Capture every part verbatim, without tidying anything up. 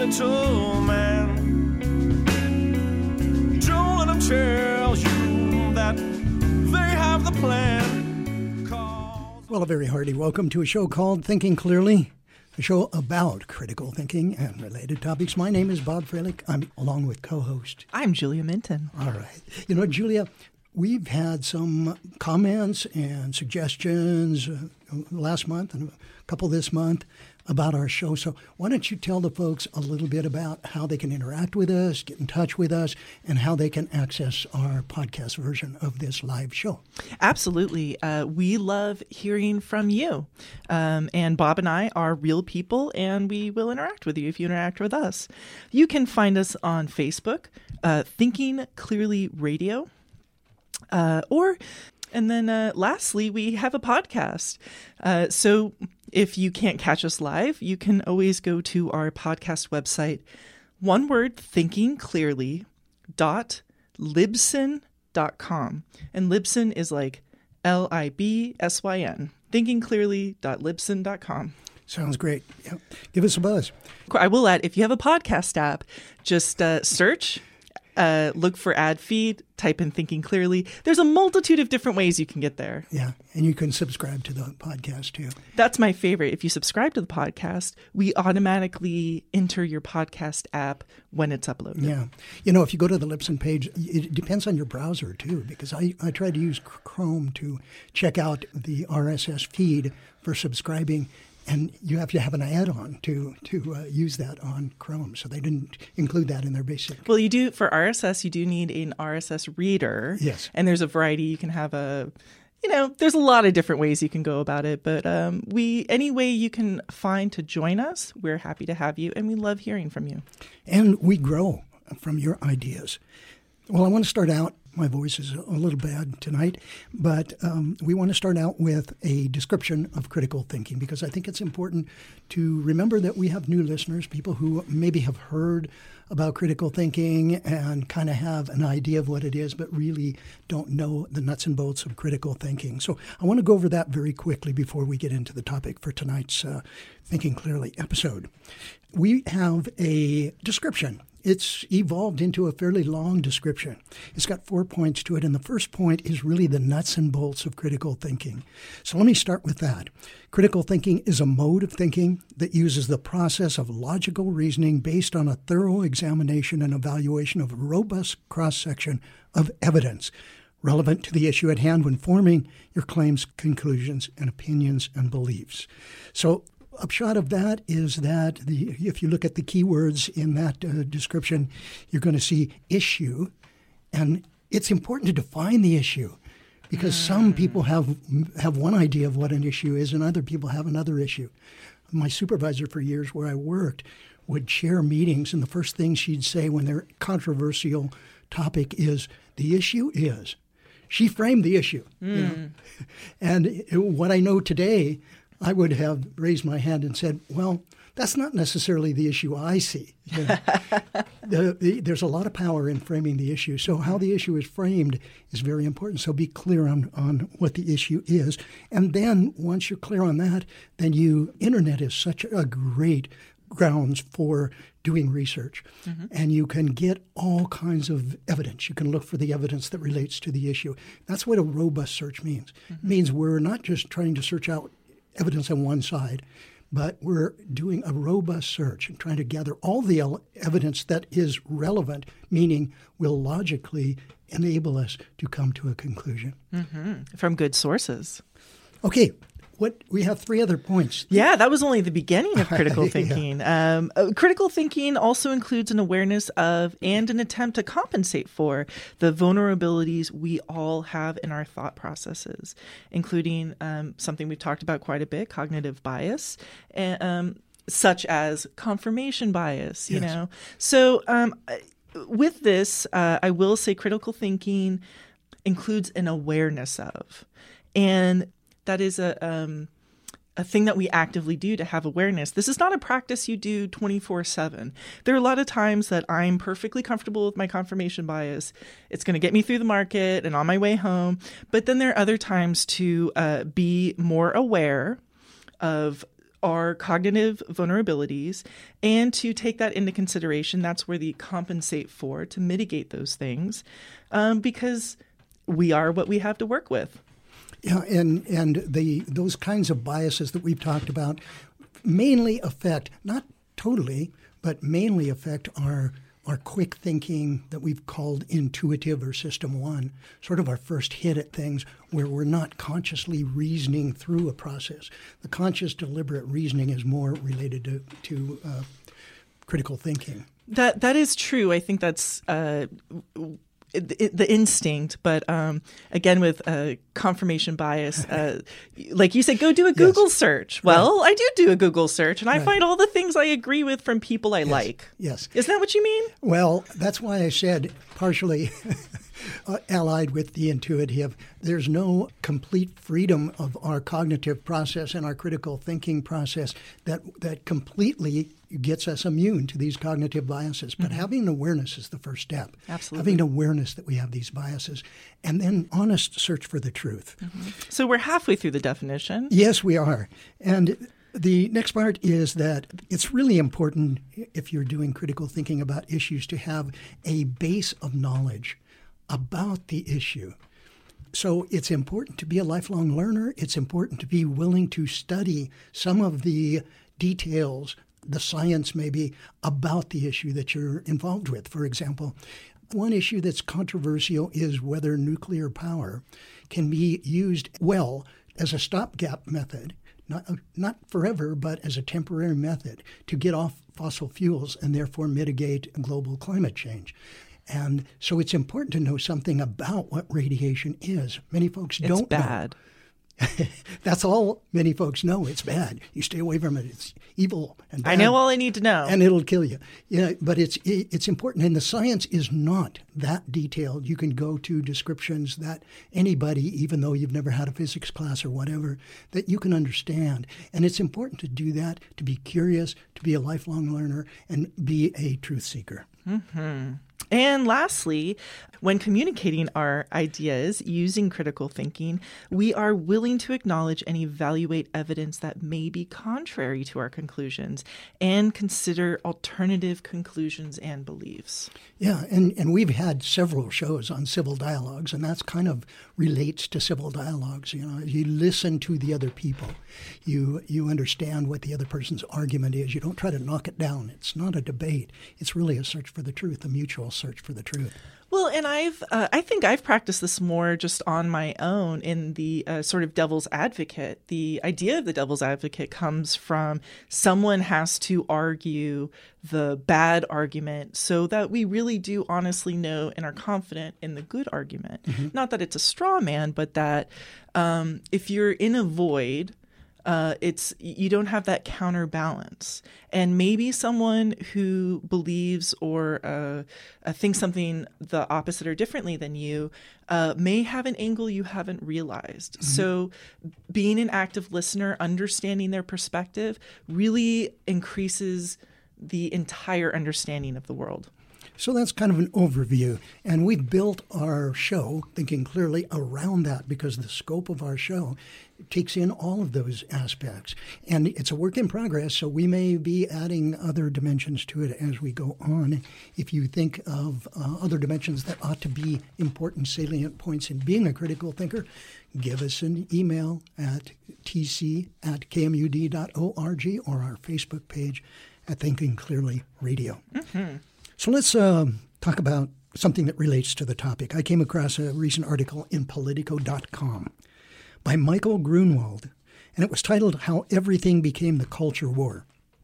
gentleman. Don't let them tell you that they have the plan. Cause... Well, a very hearty welcome to a show called Thinking Clearly, a show about critical thinking and related topics. My name is Bob Freilich. I'm along with co-host. I'm Julia Minton. All right. You know, Julia, we've had some comments and suggestions uh, last month and a couple this month about our show. So why don't you tell the folks a little bit about how they can interact with us, get in touch with us, and how they can access our podcast version of this live show? Absolutely. Uh, we love hearing from you. Um, and Bob and I are real people, and we will interact with you if you interact with us. You can find us on Facebook, uh, Thinking Clearly Radio, uh, or... And then uh, lastly, we have a podcast. Uh, so if you can't catch us live, you can always go to our podcast website, one word, thinking clearly dot libsyn dot com. And Libsyn is like L I B S Y N, thinking clearly dot libsyn dot com. Sounds great. Yep. Give us a buzz. I will add, if you have a podcast app, just uh, search Uh, look for ad feed, type in Thinking Clearly. There's a multitude of different ways you can get there. Yeah, and you can subscribe to the podcast too. That's my favorite. If you subscribe to the podcast, we automatically enter your podcast app when it's uploaded. Yeah. You know, if you go to the Libsyn page, it depends on your browser too, because I, I try to use Chrome to check out the R S S feed for subscribing. And you have to have an add-on to to uh, use that on Chrome. So they didn't include that in their basic. Well, you do, for R S S, you do need an R S S reader. Yes. And there's a variety. You can have a, you know, there's a lot of different ways you can go about it. But um, we, any way you can find to join us, we're happy to have you. And we love hearing from you. And we grow from your ideas. Well, I want to start out. My voice is a little bad tonight, but um, we want to start out with a description of critical thinking, because I think it's important to remember that we have new listeners, people who maybe have heard about critical thinking and kind of have an idea of what it is, but really don't know the nuts and bolts of critical thinking. So I want to go over that very quickly before we get into the topic for tonight's uh, Thinking Clearly episode. We have a description. It's evolved into a fairly long description. It's got four points to it, and the first point is really the nuts and bolts of critical thinking. So let me start with that. Critical thinking is a mode of thinking that uses the process of logical reasoning based on a thorough examination and evaluation of a robust cross-section of evidence relevant to the issue at hand when forming your claims, conclusions, and opinions and beliefs. So upshot of that is that the, if you look at the keywords in that uh, description, you're going to see issue. And it's important to define the issue, because mm. some people have have one idea of what an issue is and other people have another issue. My supervisor for years where I worked would chair meetings, and the first thing she'd say when their controversial topic is, the issue is. She framed the issue. Mm. You know? And it, what I know today, I would have raised my hand and said, well, that's not necessarily the issue I see. You know? the, the, there's a lot of power in framing the issue. So how the issue is framed is very important. So be clear on, on what the issue is. And then once you're clear on that, then you, internet is such a great grounds for doing research. Mm-hmm. And you can get all kinds of evidence. You can look for the evidence that relates to the issue. That's what a robust search means. Mm-hmm. It means we're not just trying to search out evidence on one side, but we're doing a robust search and trying to gather all the evidence that is relevant, meaning will logically enable us to come to a conclusion. Mm-hmm. From good sources. Okay. What we have three other points. Yeah, that was only the beginning of critical thinking. yeah. um, uh, critical thinking also includes an awareness of and an attempt to compensate for the vulnerabilities we all have in our thought processes, including um, something we've talked about quite a bit, cognitive bias, and, um, such as confirmation bias. You yes. know, so um, with this, uh, I will say critical thinking includes an awareness of, and that is a um, a thing that we actively do to have awareness. This is not a practice you do twenty-four seven. There are a lot of times that I'm perfectly comfortable with my confirmation bias. It's going to get me through the market and on my way home. But then there are other times to uh, be more aware of our cognitive vulnerabilities and to take that into consideration. That's where the compensate for, to mitigate those things, um, because we are what we have to work with. Yeah, and and the those kinds of biases that we've talked about mainly affect, not totally, but mainly affect our our quick thinking that we've called intuitive or system one, sort of our first hit at things where we're not consciously reasoning through a process. The conscious, deliberate reasoning is more related to, to uh, critical thinking. That that is true. I think that's uh, it, it, the instinct, but um, again, with uh, confirmation bias, uh, like you said, go do a Google yes. search. Well, right. I do do a Google search, and I right. find all the things I agree with from people I yes. like. Yes. Isn't that what you mean? Well, that's why I said partially allied with the intuitive. There's no complete freedom of our cognitive process and our critical thinking process that that completely gets us immune to these cognitive biases. But mm-hmm. having awareness is the first step. Absolutely. Having awareness that we have these biases, and then honest search for the truth. Mm-hmm. So we're halfway through the definition. Yes, we are. And the next part is that it's really important, if you're doing critical thinking about issues, to have a base of knowledge about the issue. So it's important to be a lifelong learner. It's important to be willing to study some of the details, the science maybe, about the issue that you're involved with. For example, one issue that's controversial is whether nuclear power can be used well as a stopgap method, not, not forever, but as a temporary method to get off fossil fuels and therefore mitigate global climate change. And so it's important to know something about what radiation is. Many folks it's don't bad. know. That's all many folks know. It's bad. You stay away from it. It's evil and bad. I know all I need to know. And it'll kill you. Yeah, but it's it's important. And the science is not that detailed. You can go to descriptions that anybody, even though you've never had a physics class or whatever, that you can understand. And it's important to do that, to be curious, to be a lifelong learner, and be a truth seeker. Mm-hmm. And lastly, when communicating our ideas using critical thinking, we are willing to acknowledge and evaluate evidence that may be contrary to our conclusions and consider alternative conclusions and beliefs. Yeah, and, and we've had several shows on civil dialogues, and that's kind of relates to civil dialogues. You know, you listen to the other people. You you understand what the other person's argument is. You don't try to knock it down. It's not a debate. It's really a search for the truth, a mutual search for the truth. Well, and I've, uh, I think I've practiced this more just on my own in the uh, sort of devil's advocate. The idea of the devil's advocate comes from someone has to argue the bad argument so that we really do honestly know and are confident in the good argument. Mm-hmm. Not that it's a straw man, but that um, if you're in a void, Uh, it's you don't have that counterbalance. And maybe someone who believes or uh, uh, thinks something the opposite or differently than you uh, may have an angle you haven't realized. Mm-hmm. So being an active listener, understanding their perspective really increases the entire understanding of the world. So that's kind of an overview. And we've built our show, Thinking Clearly, around that because the scope of our show takes in all of those aspects. And it's a work in progress, so we may be adding other dimensions to it as we go on. If you think of uh, other dimensions that ought to be important, salient points in being a critical thinker, give us an email at tc at kmud dot org or our Facebook page at Thinking Clearly Radio. Mm-hmm. So let's uh, talk about something that relates to the topic. I came across a recent article in Politico dot com by Michael Grunwald, and it was titled How Everything Became the Culture War.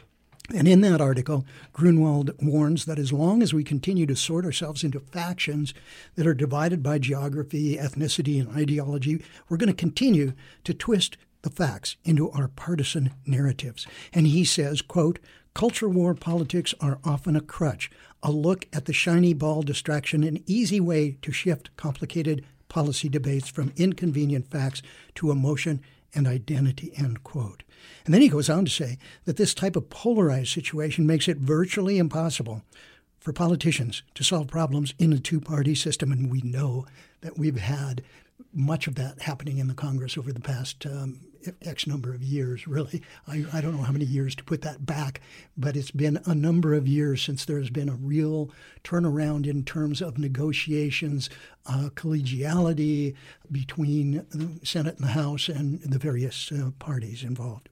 And in that article, Grunwald warns that as long as we continue to sort ourselves into factions that are divided by geography, ethnicity, and ideology, we're going to continue to twist the facts into our partisan narratives. And he says, quote, culture war politics are often a crutch, a look at the shiny ball distraction, an easy way to shift complicated policy debates from inconvenient facts to emotion and identity, end quote. And then he goes on to say that this type of polarized situation makes it virtually impossible for politicians to solve problems in a two-party system. And we know that we've had much of that happening in the Congress over the past um, X number of years, really. I, I don't know how many years to put that back, but it's been a number of years since there has been a real turnaround in terms of negotiations, uh, collegiality between the Senate and the House and the various uh, parties involved.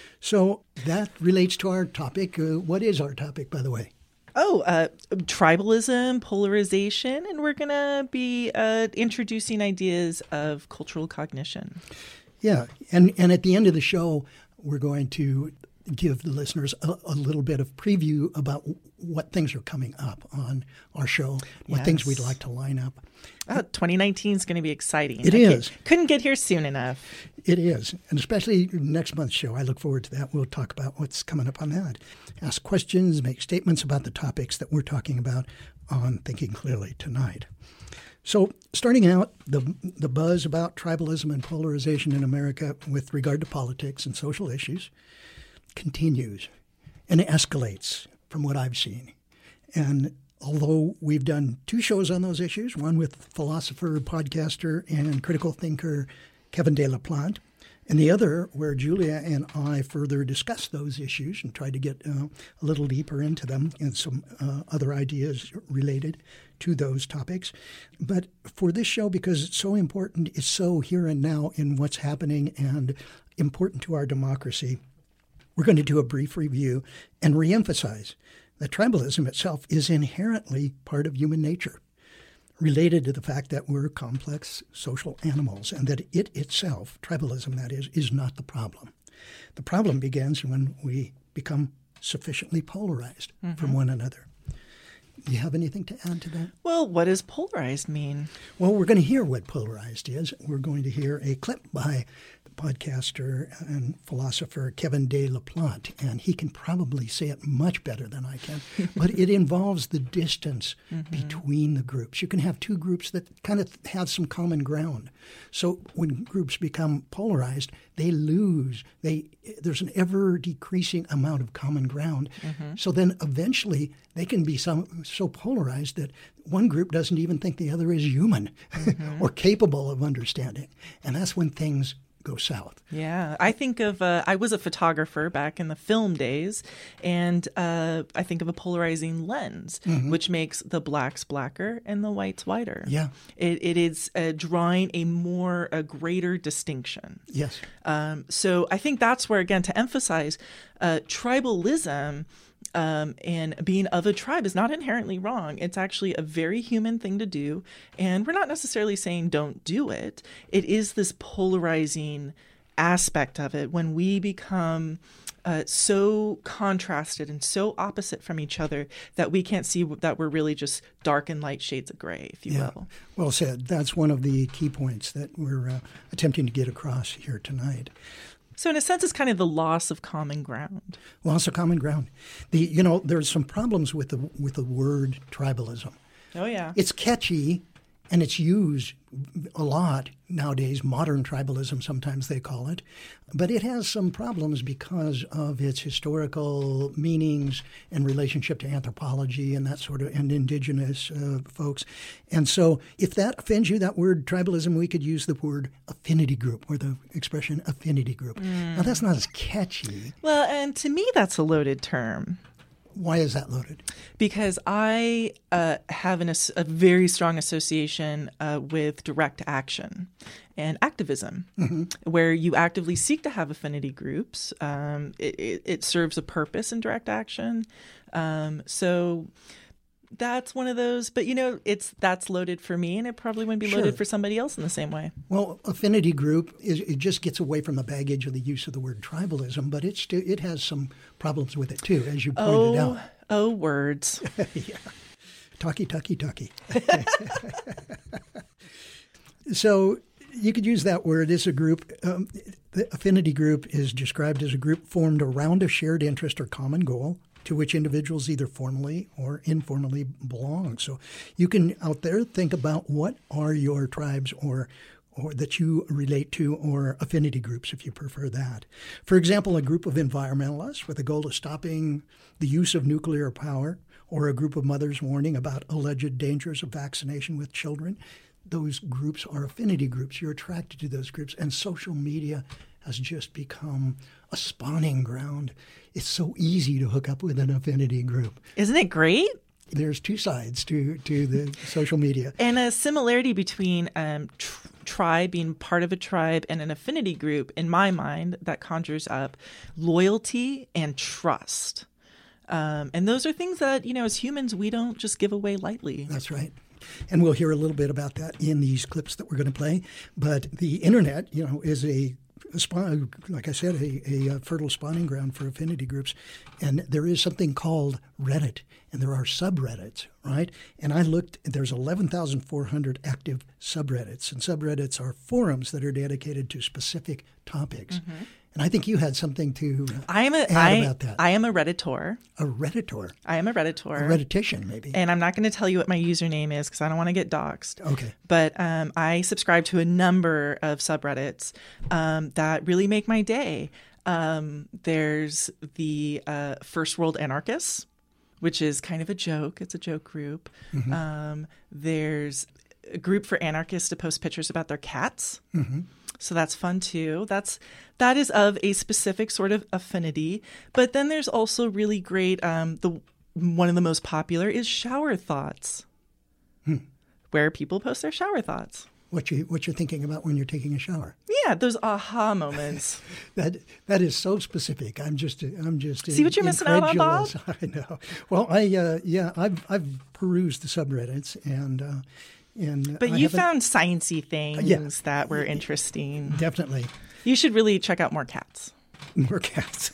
So that relates to our topic. Uh, what is our topic, by the way? Oh, uh, tribalism, polarization, and we're going to be uh, introducing ideas of cultural cognition. Yeah, and, and at the end of the show, we're going to give the listeners a, a little bit of preview about what things are coming up on our show, what yes. things we'd like to line up. Oh, twenty nineteen is going to be exciting. It I is. Couldn't get here soon enough. It is. And especially next month's show. I look forward to that. We'll talk about what's coming up on that. Ask questions, make statements about the topics that we're talking about on Thinking Clearly tonight. So starting out, the the buzz about tribalism and polarization in America with regard to politics and social issues continues and escalates from what I've seen. And although we've done two shows on those issues, one with philosopher, podcaster, and critical thinker Kevin De La Plante, and the other where Julia and I further discussed those issues and tried to get uh, a little deeper into them and some uh, other ideas related to those topics. But for this show, because it's so important, it's so here and now in what's happening and important to our democracy, we're going to do a brief review and reemphasize that tribalism itself is inherently part of human nature, related to the fact that we're complex social animals and that it itself, tribalism that is, is not the problem. The problem begins when we become sufficiently polarized mm-hmm. from one another. Do you have anything to add to that? Well, what does polarized mean? Well, we're going to hear what polarized is. We're going to hear a clip by podcaster and philosopher Kevin De La Plante, and he can probably say it much better than I can, but it involves the distance mm-hmm. between the groups. You can have two groups that kind of have some common ground. So when groups become polarized, they lose. They there's an ever-decreasing amount of common ground. Mm-hmm. So then eventually they can be some, so polarized that one group doesn't even think the other is human mm-hmm. or capable of understanding. And that's when things go south. Yeah. I think of, uh, I was a photographer back in the film days, and uh, I think of a polarizing lens, mm-hmm. which makes the blacks blacker and the whites whiter. Yeah. It, it is uh, drawing a more, a greater distinction. Yes. Um, so I think that's where, again, to emphasize uh, tribalism Um, and being of a tribe is not inherently wrong. It's actually a very human thing to do. And we're not necessarily saying don't do it. It is this polarizing aspect of it when we become uh, so contrasted and so opposite from each other that we can't see that we're really just dark and light shades of gray, if you yeah. will. Well said. That's one of the key points that we're uh, attempting to get across here tonight. So in a sense, it's kind of the loss of common ground. Loss of common ground. The you know, there's some problems with the with the word tribalism. Oh, yeah. It's catchy, and it's used a lot nowadays. Modern tribalism, sometimes they call it. But it has some problems because of its historical meanings and relationship to anthropology and that sort of, and indigenous uh, folks. And so if that offends you, that word tribalism, we could use the word affinity group or the expression affinity group. Mm. Now, that's not as catchy. Well, and to me, that's a loaded term. Why is that loaded? Because I uh, have an, a very strong association uh, with direct action and activism, mm-hmm. where you actively seek to have affinity groups. Um, it, it, it serves a purpose in direct action. Um, so that's one of those. But, you know, it's that's loaded for me, and it probably wouldn't be sure. loaded for somebody else in the same way. Well, affinity group, is it just gets away from the baggage of the use of the word tribalism, but it, still, it has some problems with it, too, as you pointed oh, out. Oh, words. yeah. Talky, talky, talky. So you could use that word as a group. Um, the affinity group is described as a group formed around a shared interest or common goal to which individuals either formally or informally belong. So you can out there think about what are your tribes or or that you relate to, or affinity groups, if you prefer that. For example, a group of environmentalists with the goal of stopping the use of nuclear power, or a group of mothers warning about alleged dangers of vaccination with children. those groups are affinity groups. You're attracted to those groups. And social media has just become a spawning ground. It's so easy to hook up with an affinity group. Isn't it great? There's two sides to, to the social media. And a similarity between um, tr- tribe, being part of a tribe, and an affinity group, in my mind, that conjures up loyalty and trust. Um, and those are things that, you know, as humans, we don't just give away lightly. That's right. And we'll hear a little bit about that in these clips that we're going to play. But the internet, you know, is a, a spawn, like I said, a, a fertile spawning ground for affinity groups. And there is something called Reddit, and there are subreddits, right? And I looked, there's eleven thousand four hundred active subreddits. And subreddits are forums that are dedicated to specific topics. Mm-hmm. And I think you had something to I am a, add I, about that. I am a Redditor. A Redditor. I am a Redditor. A Redditician, maybe. And I'm not going to tell you what my username is because I don't want to get doxxed. Okay. But um, I subscribe to a number of subreddits um, that really make my day. Um, there's the uh, First World Anarchists, which is kind of a joke. It's a joke group. Mm-hmm. Um, there's a group for anarchists to post pictures about their cats. Mm-hmm. So that's fun too. That's that is of a specific sort of affinity. But then there's also really great. Um, the one of the most popular is shower thoughts, hmm. where people post their shower thoughts. What you what you're thinking about when you're taking a shower? Yeah, those aha moments. that that is so specific. I'm just I'm just see what you're missing out on, Bob. I know. Well, I uh, yeah I've I've perused the subreddits and. Uh, And but I you found sciencey things yeah, that were interesting. Definitely. You should really check out more cats. More cats.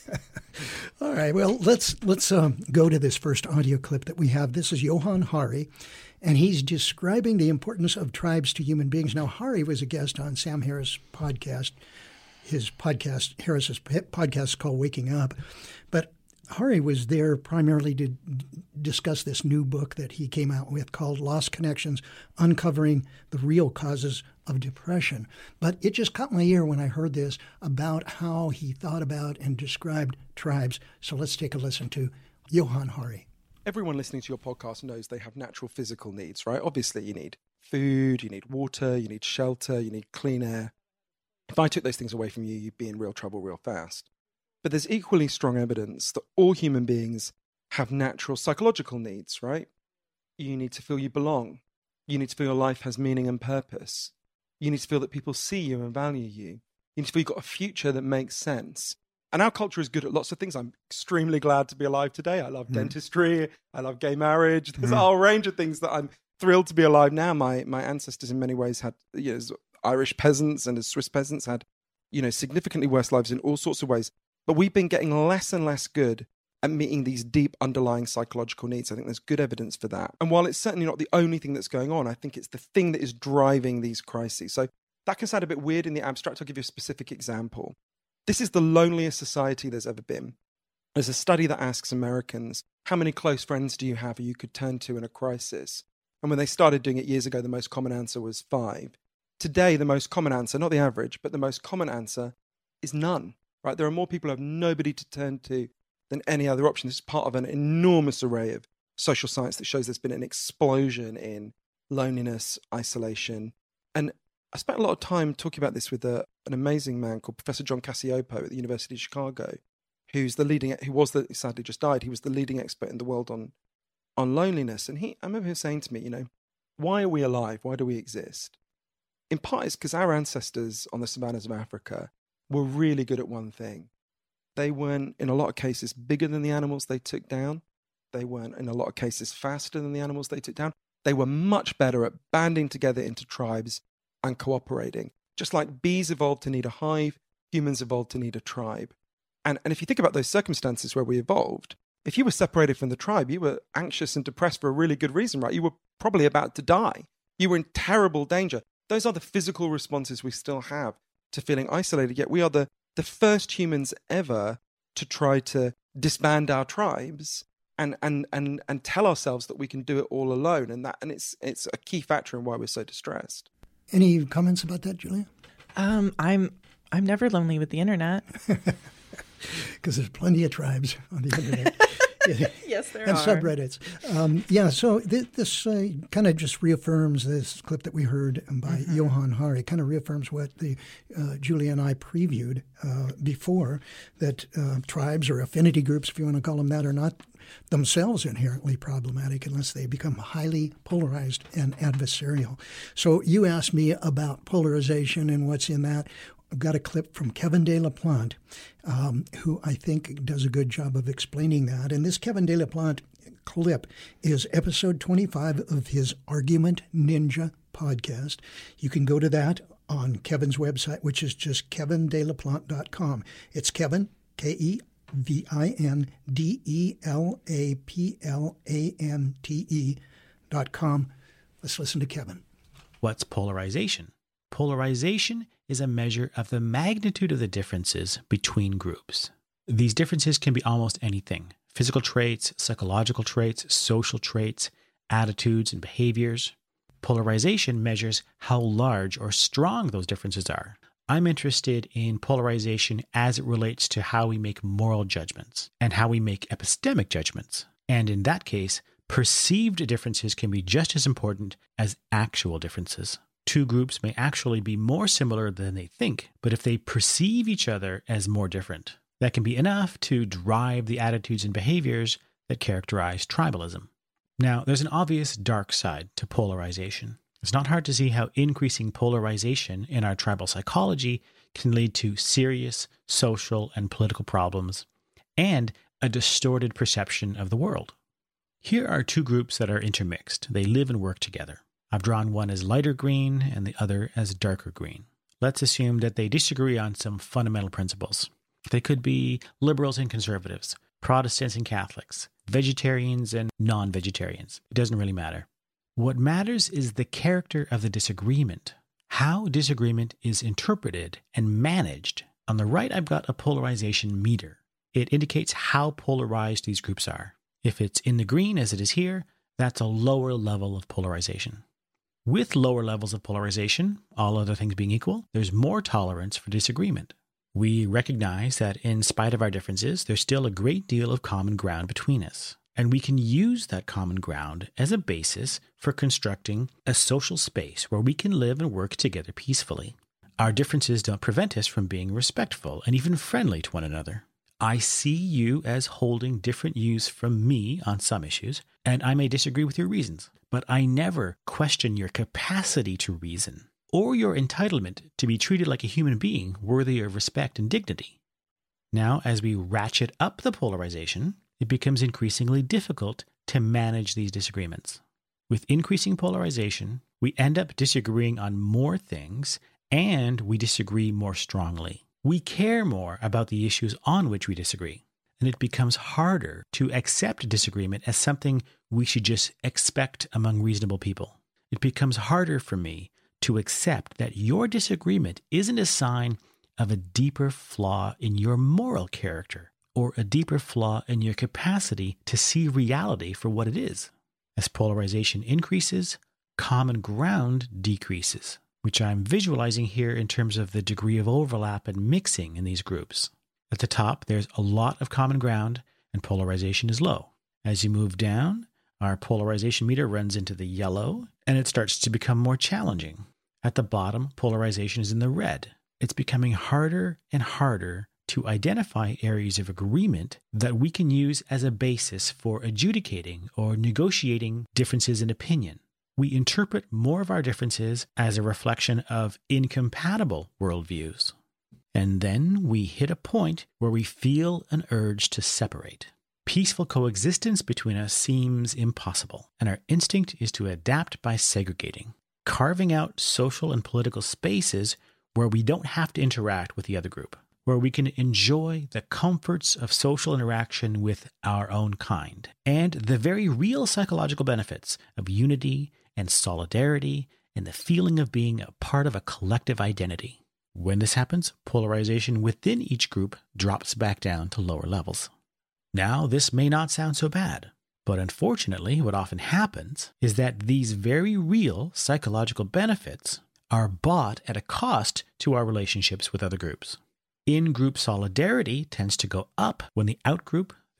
All right. Well, let's let's um, go to this first audio clip that we have. This is Johann Hari, and he's describing the importance of tribes to human beings. Now, Hari was a guest on Sam Harris' podcast. His podcast, Harris's podcast, is called Waking Up, but Hari was there primarily to discuss this new book that he came out with called Lost Connections, Uncovering the Real Causes of Depression. But it just caught my ear when I heard this about how he thought about and described tribes. So let's take a listen to Johann Hari. Everyone listening to your podcast knows they have natural physical needs, right? Obviously, you need food, you need water, you need shelter, you need clean air. If I took those things away from you, you'd be in real trouble real fast. But there's equally strong evidence that all human beings have natural psychological needs, right? You need to feel you belong. You need to feel your life has meaning and purpose. You need to feel that people see you and value you. You need to feel you've got a future that makes sense. And our culture is good at lots of things. I'm extremely glad to be alive today. I love mm. dentistry. I love gay marriage. There's mm. a whole range of things that I'm thrilled to be alive now. My my ancestors in many ways had, you know, as Irish peasants and as Swiss peasants had, you know, significantly worse lives in all sorts of ways. But we've been getting less and less good at meeting these deep underlying psychological needs. I think there's good evidence for that. And while it's certainly not the only thing that's going on, I think it's the thing that is driving these crises. So that can sound a bit weird in the abstract. I'll give you a specific example. This is the loneliest society there's ever been. There's a study that asks Americans, how many close friends do you have who you could turn to in a crisis? And when they started doing it years ago, the most common answer was five. Today, the most common answer, not the average, but the most common answer is none. Right, there are more people who have nobody to turn to than any other option. This is part of an enormous array of social science that shows there's been an explosion in loneliness, isolation. And I spent a lot of time talking about this with a, an amazing man called Professor John Cacioppo at the University of Chicago, who's the leading, who was the, sadly just died. He was the leading expert in the world on, on loneliness. And he, I remember him saying to me, you know, why are we alive? Why do we exist? In part, it's because our ancestors on the savannas of Africa were really good at one thing. They weren't, in a lot of cases, bigger than the animals they took down. They weren't, in a lot of cases, faster than the animals they took down. They were much better at banding together into tribes and cooperating. Just like bees evolved to need a hive, humans evolved to need a tribe. And, and if you think about those circumstances where we evolved, if you were separated from the tribe, you were anxious and depressed for a really good reason, right? You were probably about to die. You were in terrible danger. Those are the physical responses we still have to feeling isolated, yet we are the, the first humans ever to try to disband our tribes and, and, and, and tell ourselves that we can do it all alone. And that and it's it's a key factor in why we're so distressed. Any comments about that, Julia? Um, I'm I'm never lonely with the internet. Because there's plenty of tribes on the internet. Yes, there and are. subreddits. Um, yeah, so th- this uh, kind of just reaffirms this clip that we heard by mm-hmm. Johan Hari. It kind of reaffirms what the uh, Julie and I previewed uh, before, that uh, tribes or affinity groups, if you want to call them that, are not themselves inherently problematic unless they become highly polarized and adversarial. So you asked me about polarization and what's in that. I've got a clip from Kevin De La Plante, um, who I think does a good job of explaining that. And this Kevin De La Plante clip is episode twenty-five of his Argument Ninja podcast. You can go to that on Kevin's website, which is just kevin de la plante dot com. It's Kevin, K E V I N D E L A P L A N T E dot com. Let's listen to Kevin. What's polarization? Polarization is a measure of the magnitude of the differences between groups. These differences can be almost anything: physical traits, psychological traits, social traits, attitudes, and behaviors. Polarization measures how large or strong those differences are. I'm interested in polarization as it relates to how we make moral judgments and how we make epistemic judgments. And in that case, perceived differences can be just as important as actual differences. Two groups may actually be more similar than they think, but if they perceive each other as more different, that can be enough to drive the attitudes and behaviors that characterize tribalism. Now, there's an obvious dark side to polarization. It's not hard to see how increasing polarization in our tribal psychology can lead to serious social and political problems and a distorted perception of the world. Here are two groups that are intermixed. They live and work together. I've drawn one as lighter green and the other as darker green. Let's assume that they disagree on some fundamental principles. They could be liberals and conservatives, Protestants and Catholics, vegetarians and non-vegetarians. It doesn't really matter. What matters is the character of the disagreement, how disagreement is interpreted and managed. On the right, I've got a polarization meter. It indicates how polarized these groups are. If it's in the green, as it is here, that's a lower level of polarization. With lower levels of polarization, all other things being equal, there's more tolerance for disagreement. We recognize that in spite of our differences, there's still a great deal of common ground between us. And we can use that common ground as a basis for constructing a social space where we can live and work together peacefully. Our differences don't prevent us from being respectful and even friendly to one another. I see you as holding different views from me on some issues, and I may disagree with your reasons, but I never question your capacity to reason or your entitlement to be treated like a human being worthy of respect and dignity. Now, as we ratchet up the polarization, it becomes increasingly difficult to manage these disagreements. With increasing polarization, we end up disagreeing on more things, and we disagree more strongly. We care more about the issues on which we disagree, and it becomes harder to accept disagreement as something we should just expect among reasonable people. It becomes harder for me to accept that your disagreement isn't a sign of a deeper flaw in your moral character or a deeper flaw in your capacity to see reality for what it is. As polarization increases, common ground decreases, which I'm visualizing here in terms of the degree of overlap and mixing in these groups. At the top, there's a lot of common ground, and polarization is low. As you move down, our polarization meter runs into the yellow, and it starts to become more challenging. At the bottom, polarization is in the red. It's becoming harder and harder to identify areas of agreement that we can use as a basis for adjudicating or negotiating differences in opinion. We interpret more of our differences as a reflection of incompatible worldviews. And then we hit a point where we feel an urge to separate. Peaceful coexistence between us seems impossible, and our instinct is to adapt by segregating, carving out social and political spaces where we don't have to interact with the other group, where we can enjoy the comforts of social interaction with our own kind, and the very real psychological benefits of unity and solidarity and the feeling of being a part of a collective identity. When this happens, polarization within each group drops back down to lower levels. Now, this may not sound so bad, but unfortunately, what often happens is that these very real psychological benefits are bought at a cost to our relationships with other groups. In-group solidarity tends to go up when the outgroup, the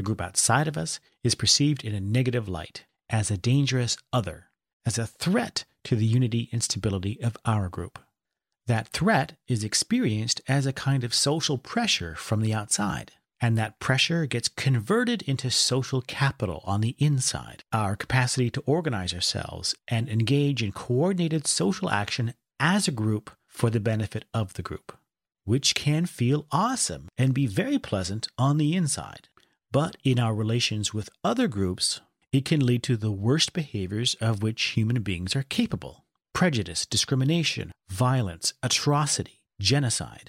the group outside of us, is perceived in a negative light, as a dangerous other, as a threat to the unity and stability of our group. That threat is experienced as a kind of social pressure from the outside, and that pressure gets converted into social capital on the inside, our capacity to organize ourselves and engage in coordinated social action as a group for the benefit of the group, which can feel awesome and be very pleasant on the inside. But in our relations with other groups, it can lead to the worst behaviors of which human beings are capable: prejudice, discrimination, violence, atrocity, genocide.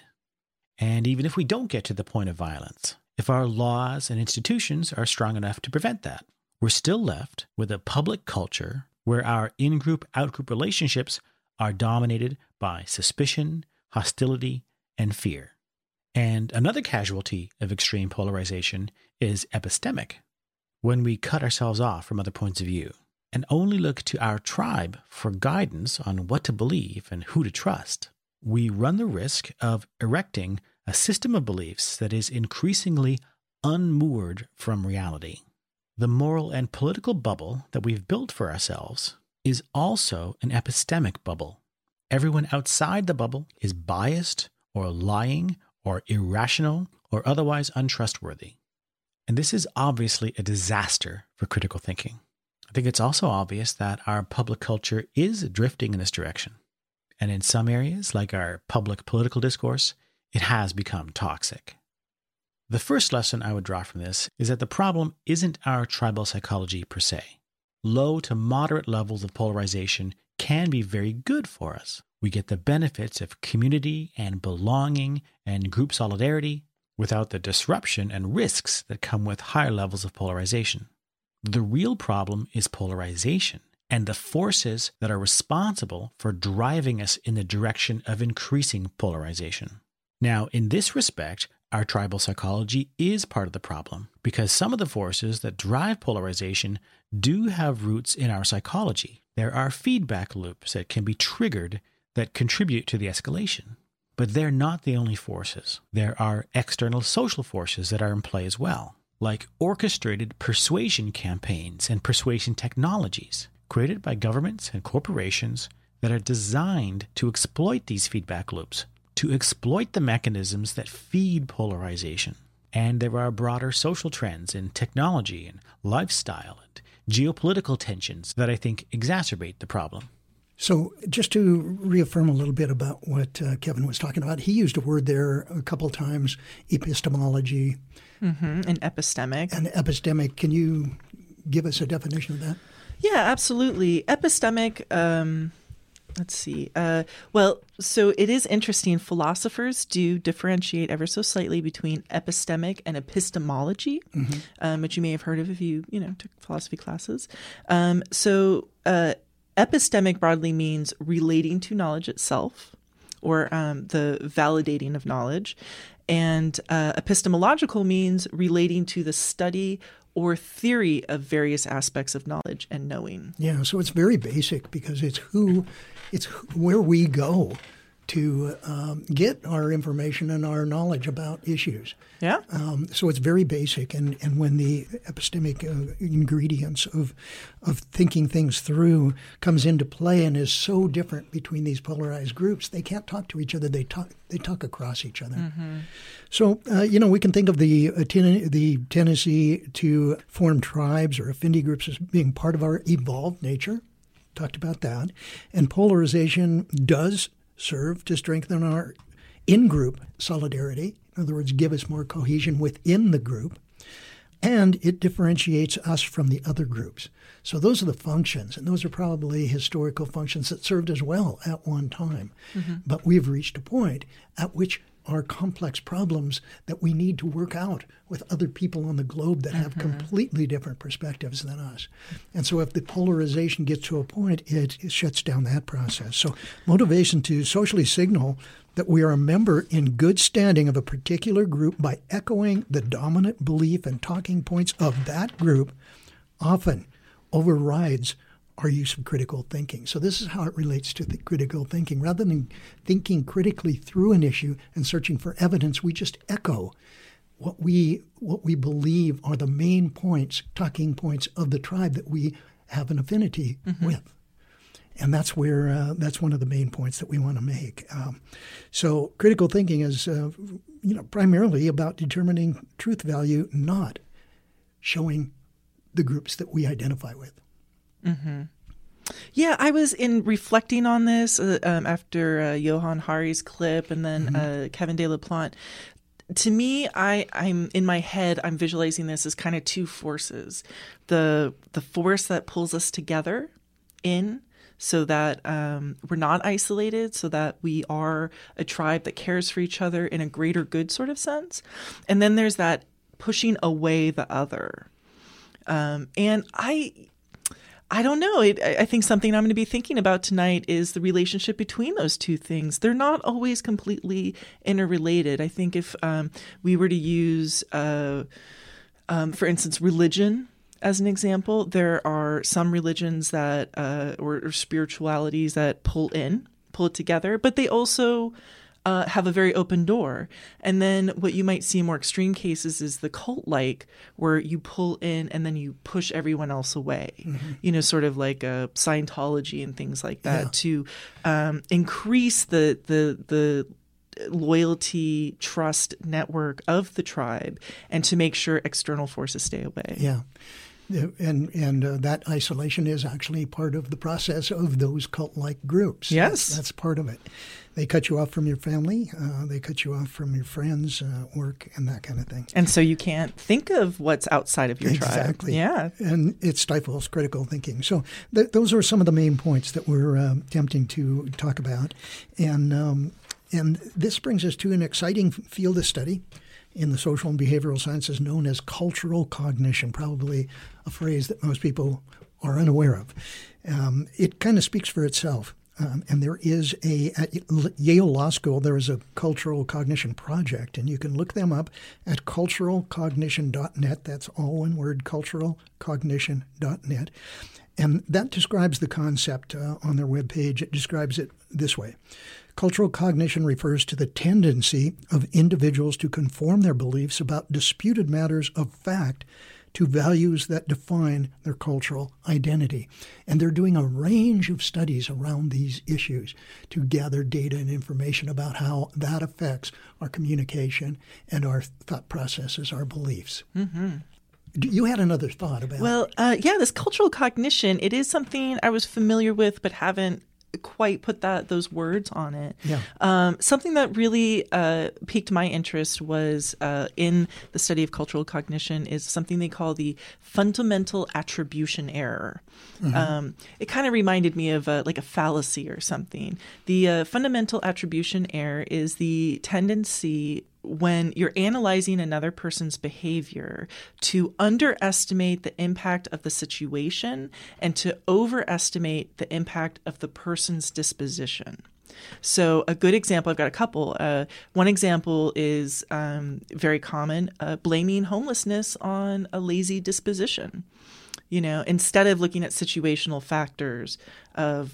And even if we don't get to the point of violence, if our laws and institutions are strong enough to prevent that, we're still left with a public culture where our in-group, out-group relationships are dominated by suspicion, hostility, and fear. And another casualty of extreme polarization is epistemic, when we cut ourselves off from other points of view and only look to our tribe for guidance on what to believe and who to trust. We run the risk of erecting a system of beliefs that is increasingly unmoored from reality. The moral and political bubble that we've built for ourselves is also an epistemic bubble. Everyone outside the bubble is biased or lying or irrational or otherwise untrustworthy. And this is obviously a disaster for critical thinking. I think it's also obvious that our public culture is drifting in this direction. And in some areas, like our public political discourse, it has become toxic. The first lesson I would draw from this is that the problem isn't our tribal psychology per se. Low to moderate levels of polarization can be very good for us. We get the benefits of community and belonging and group solidarity without the disruption and risks that come with higher levels of polarization. The real problem is polarization and the forces that are responsible for driving us in the direction of increasing polarization. Now, in this respect, our tribal psychology is part of the problem, because some of the forces that drive polarization do have roots in our psychology. There are feedback loops that can be triggered that contribute to the escalation. But they're not the only forces. There are external social forces that are in play as well, like orchestrated persuasion campaigns and persuasion technologies created by governments and corporations that are designed to exploit these feedback loops, to exploit the mechanisms that feed polarization. And there are broader social trends in technology and lifestyle and geopolitical tensions that I think exacerbate the problem. So just to reaffirm a little bit about what uh, Kevin was talking about, he used a word there a couple of times, epistemology. Mm-hmm. And epistemic. And epistemic. Can you give us a definition of that? Yeah, absolutely. Epistemic, um, let's see. Uh, well, so it is interesting. Philosophers do differentiate ever so slightly between epistemic and epistemology, mm-hmm. um, which you may have heard of if you, you know, took philosophy classes. Um, so uh epistemic broadly means relating to knowledge itself, or um, the validating of knowledge. And uh, epistemological means relating to the study or theory of various aspects of knowledge and knowing. Yeah, so it's very basic because it's who, it's where we go to um, get our information and our knowledge about issues. Yeah. Um, so it's very basic, and, and when the epistemic uh, ingredients of of thinking things through comes into play and is so different between these polarized groups, they can't talk to each other. They talk they talk across each other. Mm-hmm. So uh, you know we can think of the uh, ten- the tendency to form tribes or affinity groups as being part of our evolved nature. Talked about that, and polarization does serve to strengthen our in-group solidarity. In other words, give us more cohesion within the group. And it differentiates us from the other groups. So those are the functions, and those are probably historical functions that served us well at one time. Mm-hmm. But we've reached a point at which are complex problems that we need to work out with other people on the globe that have mm-hmm. completely different perspectives than us. And so if the polarization gets to a point, it, it shuts down that process. So motivation to socially signal that we are a member in good standing of a particular group by echoing the dominant belief and talking points of that group often overrides our use of critical thinking. So this is how it relates to the critical thinking. Rather than thinking critically through an issue and searching for evidence, we just echo what we what we believe are the main points, talking points of the tribe that we have an affinity mm-hmm. with. And that's where uh, that's one of the main points that we want to make. Um, so critical thinking is, uh, you know, primarily about determining truth value, not showing the groups that we identify with. Mm-hmm. Yeah, I was in reflecting on this uh, um, after uh, Johan Hari's clip and then mm-hmm. uh, Kevin De La Plante. To me, I, I'm in my head, I'm visualizing this as kind of two forces. The the force that pulls us together in so that um, we're not isolated, so that we are a tribe that cares for each other in a greater good sort of sense. And then there's that pushing away the other. Um, and I... I don't know. It, I think something I'm going to be thinking about tonight is the relationship between those two things. They're not always completely interrelated. I think if um, we were to use, uh, um, for instance, religion as an example, there are some religions that uh, or, or spiritualities that pull in, pull it together, but they also Uh, have a very open door. And then what you might see in more extreme cases is the cult-like, where you pull in and then you push everyone else away, mm-hmm. you know, sort of like uh, Scientology and things like that, yeah. to um, increase the the the loyalty, trust network of the tribe and to make sure external forces stay away. Yeah. And and uh, that isolation is actually part of the process of those cult-like groups. Yes. That's, that's part of it. They cut you off from your family. Uh, they cut you off from your friends, uh, work, and that kind of thing. And so you can't think of what's outside of your exactly. tribe. Exactly. Yeah. And it stifles critical thinking. So th- those are some of the main points that we're uh, attempting to talk about. And um, and this brings us to an exciting field of study in the social and behavioral sciences known as cultural cognition, probably a phrase that most people are unaware of. Um, it kind of speaks for itself. Um, and there is a, at Yale Law School, there is a cultural cognition project, and you can look them up at cultural cognition dot net. That's all one word, cultural cognition dot net. And that describes the concept uh, on their webpage. It describes it this way. Cultural cognition refers to the tendency of individuals to conform their beliefs about disputed matters of fact to values that define their cultural identity. And they're doing a range of studies around these issues to gather data and information about how that affects our communication and our thought processes, our beliefs. Mm-hmm. You had another thought about Well, uh, yeah, this cultural cognition, it is something I was familiar with but haven't quite put that those words on it. Yeah. Um, something that really uh, piqued my interest was uh, in the study of cultural cognition is something they call the fundamental attribution error. Mm-hmm. Um, it kind of reminded me of a, like a fallacy or something. The uh, fundamental attribution error is the tendency when you're analyzing another person's behavior to underestimate the impact of the situation and to overestimate the impact of the person's disposition. So a good example, I've got a couple. Uh, one example is um, very common, uh, blaming homelessness on a lazy disposition. You know, instead of looking at situational factors of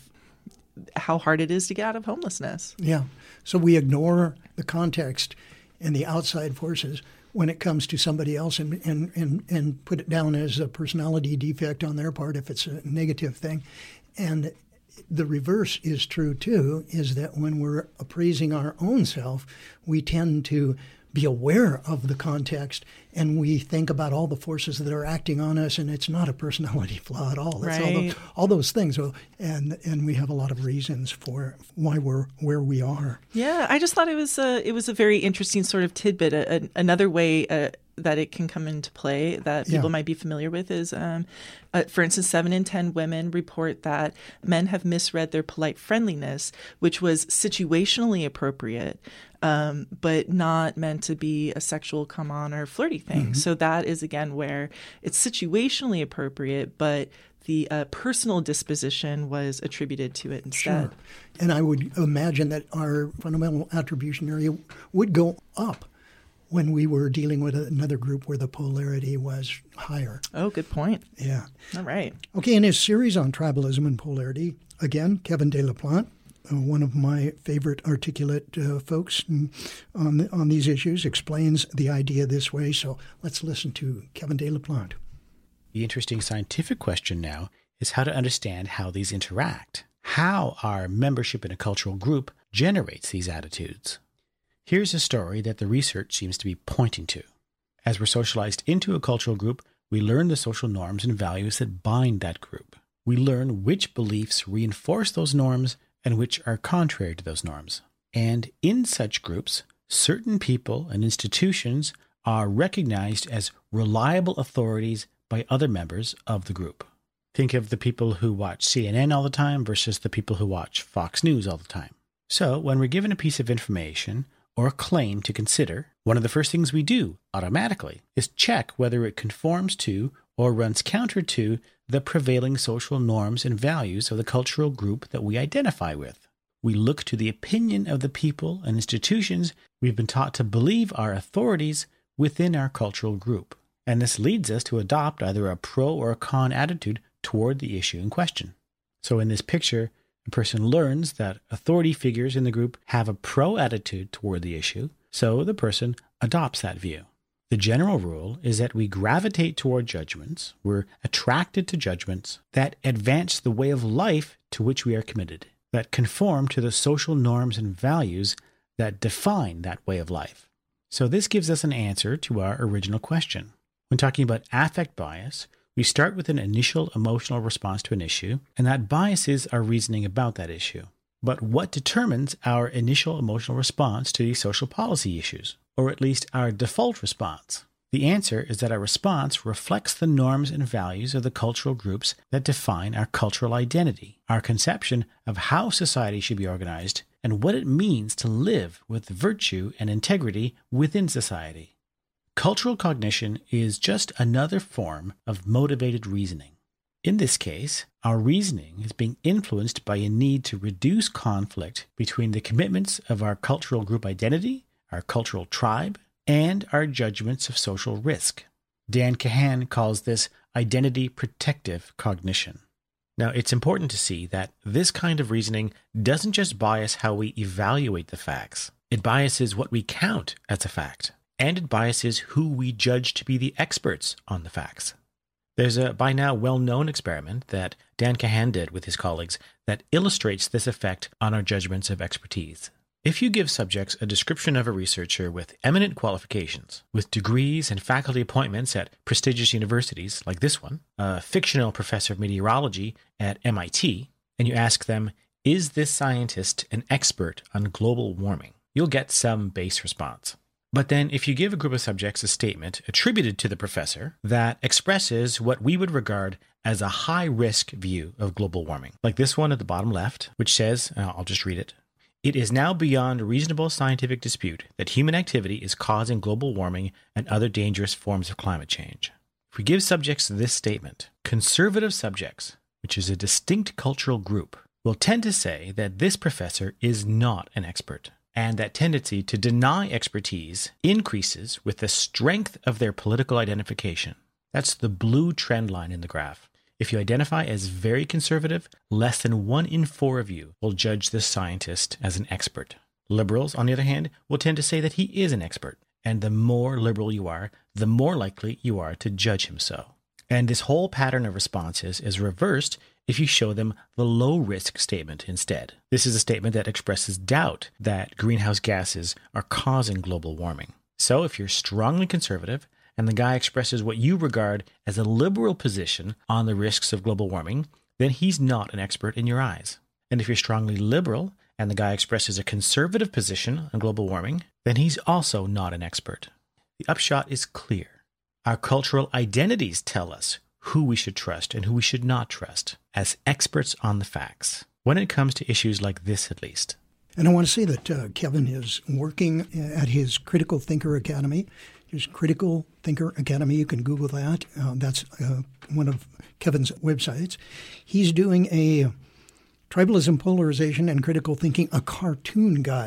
how hard it is to get out of homelessness. Yeah. So we ignore the context and the outside forces when it comes to somebody else and, and, and, and put it down as a personality defect on their part if it's a negative thing. And the reverse is true, too, is that when we're appraising our own self, we tend to be aware of the context and we think about all the forces that are acting on us, and it's not a personality flaw at all. It's right. all, the, all those things. And and we have a lot of reasons for why we're where we are. Yeah, I just thought it was a, it was a very interesting sort of tidbit. A, a, another way uh, that it can come into play that people yeah. might be familiar with is, um, uh, for instance, seven in ten women report that men have misread their polite friendliness, which was situationally appropriate, um, but not meant to be a sexual come on or flirty thing. Mm-hmm. So that is, again, where it's situationally appropriate, but the uh, personal disposition was attributed to it instead. Sure. And I would imagine that our fundamental attribution area would go up when we were dealing with another group where the polarity was higher. Oh, good point. Yeah. All right. Okay, in his series on tribalism and polarity, again, Kevin De La Plante uh, one of my favorite articulate uh, folks on the, on these issues, explains the idea this way. So let's listen to Kevin De La Plante. The interesting scientific question now is how to understand how these interact, how our membership in a cultural group generates these attitudes. Here's a story that the research seems to be pointing to. As we're socialized into a cultural group, we learn the social norms and values that bind that group. We learn which beliefs reinforce those norms and which are contrary to those norms. And in such groups, certain people and institutions are recognized as reliable authorities by other members of the group. Think of the people who watch C N N all the time versus the people who watch Fox News all the time. So when we're given a piece of information or a claim to consider, one of the first things we do automatically is check whether it conforms to or runs counter to the prevailing social norms and values of the cultural group that we identify with. We look to the opinion of the people and institutions we've been taught to believe are authorities within our cultural group. And this leads us to adopt either a pro or a con attitude toward the issue in question. So in this picture, a person learns that authority figures in the group have a pro attitude toward the issue, so the person adopts that view. The general rule is that we gravitate toward judgments, we're attracted to judgments that advance the way of life to which we are committed, that conform to the social norms and values that define that way of life. So this gives us an answer to our original question. When talking about affect bias, we start with an initial emotional response to an issue, and that biases our reasoning about that issue. But what determines our initial emotional response to these social policy issues, or at least our default response? The answer is that our response reflects the norms and values of the cultural groups that define our cultural identity, our conception of how society should be organized, and what it means to live with virtue and integrity within society. Cultural cognition is just another form of motivated reasoning. In this case, our reasoning is being influenced by a need to reduce conflict between the commitments of our cultural group identity, our cultural tribe, and our judgments of social risk. Dan Kahan calls this identity protective cognition. Now, it's important to see that this kind of reasoning doesn't just bias how we evaluate the facts. It biases what we count as a fact, and it biases who we judge to be the experts on the facts. There's a by now well-known experiment that Dan Kahan did with his colleagues that illustrates this effect on our judgments of expertise. If you give subjects a description of a researcher with eminent qualifications, with degrees and faculty appointments at prestigious universities like this one, a fictional professor of meteorology at M I T, and you ask them, is this scientist an expert on global warming? You'll get some base response. But then if you give a group of subjects a statement attributed to the professor that expresses what we would regard as a high-risk view of global warming, like this one at the bottom left, which says, uh, I'll just read it, "It is now beyond reasonable scientific dispute that human activity is causing global warming and other dangerous forms of climate change." If we give subjects this statement, conservative subjects, which is a distinct cultural group, will tend to say that this professor is not an expert. And that tendency to deny expertise increases with the strength of their political identification. That's the blue trend line in the graph. If you identify as very conservative, less than one in four of you will judge this scientist as an expert. Liberals, on the other hand, will tend to say that he is an expert. And the more liberal you are, the more likely you are to judge him so. And this whole pattern of responses is reversed if you show them the low-risk statement instead. This is a statement that expresses doubt that greenhouse gases are causing global warming. So if you're strongly conservative and the guy expresses what you regard as a liberal position on the risks of global warming, then he's not an expert in your eyes. And if you're strongly liberal and the guy expresses a conservative position on global warming, then he's also not an expert. The upshot is clear. Our cultural identities tell us who we should trust and who we should not trust as experts on the facts, when it comes to issues like this at least. And I want to say that uh, Kevin is working at his Critical Thinker Academy. His Critical Thinker Academy, you can Google that. Uh, that's uh, one of Kevin's websites. He's doing a Tribalism, Polarization, and Critical Thinking, a cartoon guide.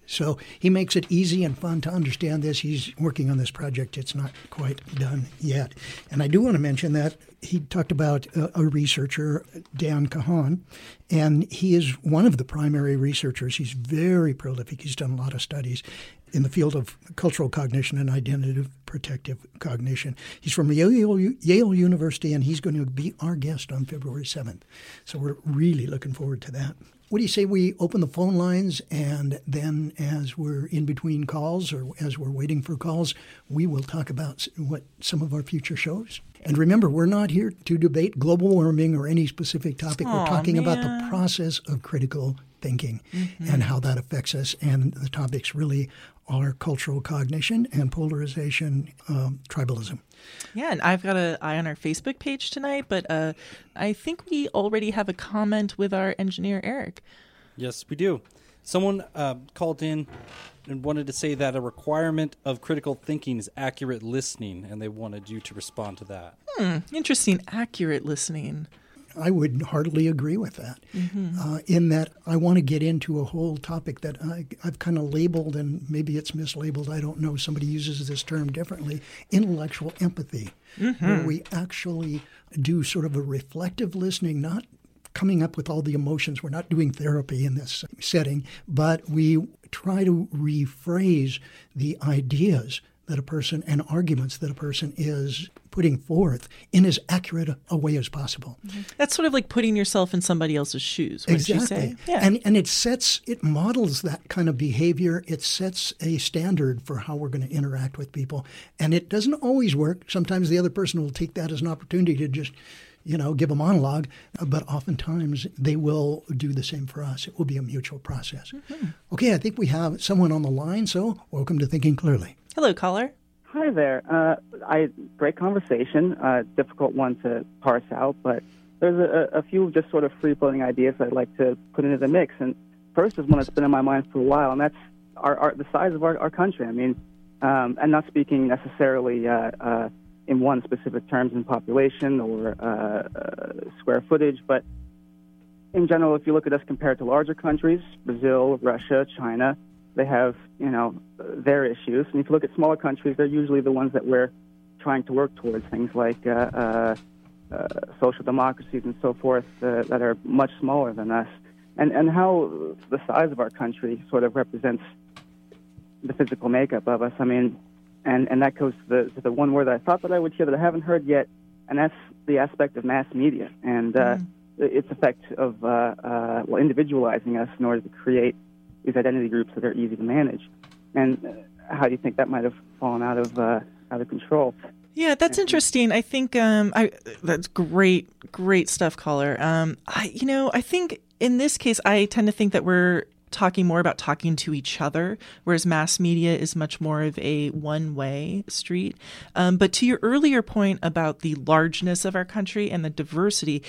So he makes it easy and fun to understand this. He's working on this project. It's not quite done yet. And I do want to mention that he talked about a, a researcher, Dan Kahan, and he is one of the primary researchers. He's very prolific. He's done a lot of studies in the field of cultural cognition and identity protective cognition. He's from Yale, Yale University, and he's going to be our guest on February seventh. So we're really looking forward to that. What do you say we open the phone lines, and then as we're in between calls or as we're waiting for calls, we will talk about what some of our future shows. And remember, we're not here to debate global warming or any specific topic. Aw, we're talking man. about the process of critical thinking mm-hmm. and how that affects us. And the topics really are cultural cognition and polarization, um, tribalism. Yeah, and I've got an eye on our Facebook page tonight, but uh, I think we already have a comment with our engineer, Eric. Yes, we do. Someone uh, called in and wanted to say that a requirement of critical thinking is accurate listening, and they wanted you to respond to that. Hmm, interesting. Accurate listening. I would heartily agree with that, mm-hmm. uh, in that I want to get into a whole topic that I, I've kind of labeled, and maybe it's mislabeled, I don't know, somebody uses this term differently, intellectual empathy, mm-hmm. where we actually do sort of a reflective listening, not coming up with all the emotions. We're not doing therapy in this setting, but we try to rephrase the ideas that a person and arguments that a person is putting forth in as accurate a way as possible. Mm-hmm. That's sort of like putting yourself in somebody else's shoes. What exactly. did you say? Yeah. And and it sets, it models that kind of behavior. It sets a standard for how we're going to interact with people. And it doesn't always work. Sometimes the other person will take that as an opportunity to just, you know, give a monologue. But oftentimes they will do the same for us. It will be a mutual process. Mm-hmm. Okay, I think we have someone on the line. So welcome to Thinking Clearly. Hello, caller. Hi there. Uh, I great conversation. Uh, difficult one to parse out, but there's a, a few just sort of free-floating ideas I'd like to put into the mix. And first is one that's been in my mind for a while, and that's our, our the size of our, our country. I mean, um, and not speaking necessarily uh, uh, in one specific terms in population or uh, uh, square footage, but in general, if you look at us compared to larger countries, Brazil, Russia, China, they have, you know, their issues. And if you look at smaller countries, they're usually the ones that we're trying to work towards, things like uh, uh, uh, social democracies and so forth uh, that are much smaller than us. And, and how the size of our country sort of represents the physical makeup of us. I mean, and, and that goes to the, to the one word that I thought that I would hear that I haven't heard yet, and that's the aspect of mass media and uh, mm. its effect of uh, uh, well, individualizing us in order to create these identity groups that are easy to manage. And uh, how do you think that might have fallen out of uh, out of control? Yeah, that's interesting. I think um, I that's great, great stuff, caller. Um, I, you know, I think in this case, I tend to think that we're talking more about talking to each other, whereas mass media is much more of a one-way street. Um, but to your earlier point about the largeness of our country and the diversity,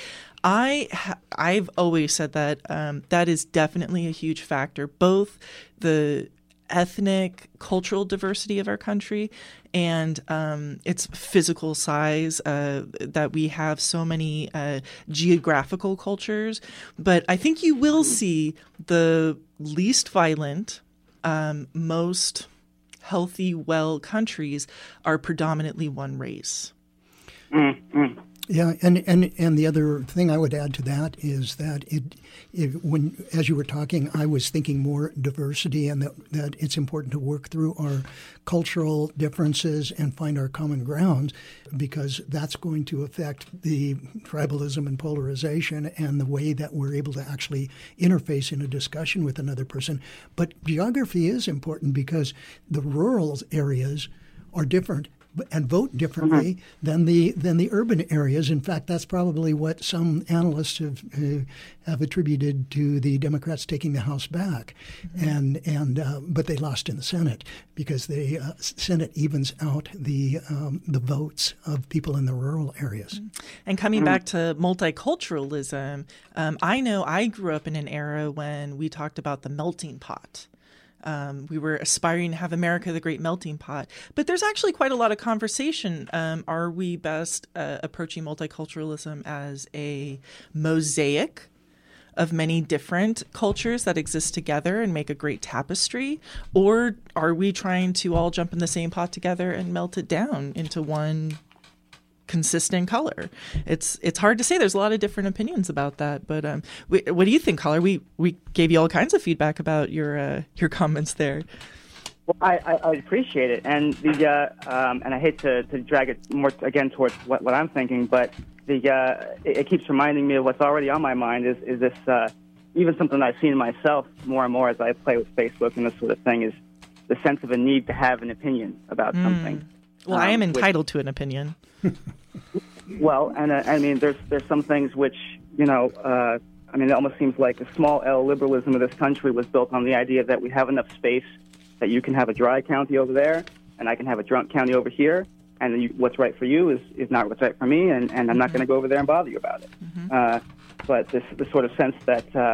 I ha- I've always said that um, that is definitely a huge factor, both the ethnic, cultural diversity of our country and um, its physical size, uh, that we have so many uh, geographical cultures. But I think you will see the least violent, um, most healthy, well countries are predominantly one race. Mm-hmm. Yeah, and, and, and the other thing I would add to that is that it, it when as you were talking, I was thinking more diversity, and that, that it's important to work through our cultural differences and find our common grounds, because that's going to affect the tribalism and polarization and the way that we're able to actually interface in a discussion with another person. But geography is important because the rural areas are different and vote differently mm-hmm. than the than the urban areas. In fact, that's probably what some analysts have uh, have attributed to the Democrats taking the House back, mm-hmm. and and uh, but they lost in the Senate because the uh, Senate evens out the um, the votes of people in the rural areas. And coming mm-hmm. back to multiculturalism, um, I know I grew up in an era when we talked about the melting pot. Um, we were aspiring to have America the Great Melting Pot. But there's actually quite a lot of conversation. Um, are we best uh, approaching multiculturalism as a mosaic of many different cultures that exist together and make a great tapestry? Or are we trying to all jump in the same pot together and melt it down into one consistent color? It's it's hard to say. There's a lot of different opinions about that. But um, we, what do you think, caller? We we gave you all kinds of feedback about your uh, your comments there. Well, I, I, I appreciate it, and the uh, um, and I hate to, to drag it more again towards what, what I'm thinking, but the uh, it, it keeps reminding me of what's already on my mind. Is is this uh, even something I've seen myself more and more as I play with Facebook and this sort of thing? Is the sense of a need to have an opinion about mm. something. Well, um, I am entitled which, to an opinion. Well, and uh, I mean, there's there's some things which you know. Uh, I mean, it almost seems like the small L liberalism of this country was built on the idea that we have enough space that you can have a dry county over there, and I can have a drunk county over here, and you, what's right for you is, is not what's right for me, and, and I'm not going to go over there and bother you about it. Mm-hmm. Uh, but this, this sort of sense that uh,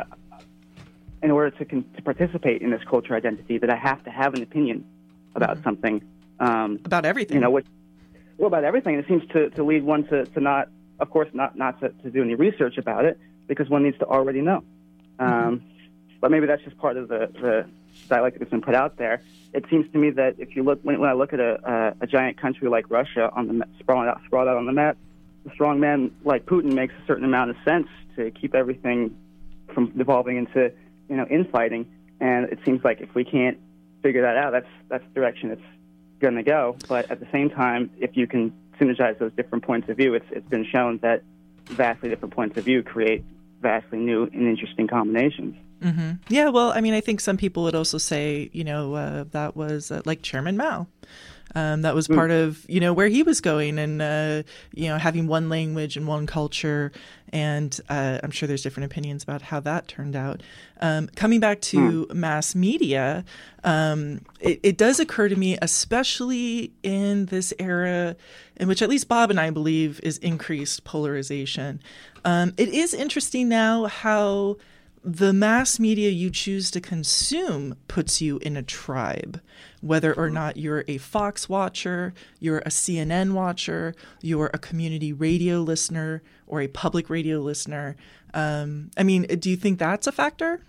in order to, con- to participate in this culture identity, that I have to have an opinion about mm-hmm. something. Um, about everything. You know, which, well, about everything. And it seems to, to lead one to, to not, of course, not, not to, to do any research about it, because one needs to already know. Um, mm-hmm. But maybe that's just part of the... the dialectic that's been put out there. It seems to me that if you look, when, when I look at a, a, a giant country like Russia on the sprawled out, sprawled out on the map, a strong man like Putin makes a certain amount of sense to keep everything from devolving into, you know, infighting. And it seems like if we can't figure that out, that's that's the direction it's going to go. But at the same time, if you can synergize those different points of view, it's it's been shown that vastly different points of view create vastly new and interesting combinations. Mm-hmm. Yeah, well, I mean, I think some people would also say, you know, uh, that was uh, like Chairman Mao. Um, that was part mm. of, you know, where he was going and, uh, you know, having one language and one culture. And uh, I'm sure there's different opinions about how that turned out. Um, coming back to mm. mass media, um, it, it does occur to me, especially in this era in which at least Bob and I believe is increased polarization. Um, it is interesting now how the mass media you choose to consume puts you in a tribe, whether or not you're a Fox watcher, you're a C N N watcher, you're a community radio listener, or a public radio listener. Um, I mean, do you think that's a factor?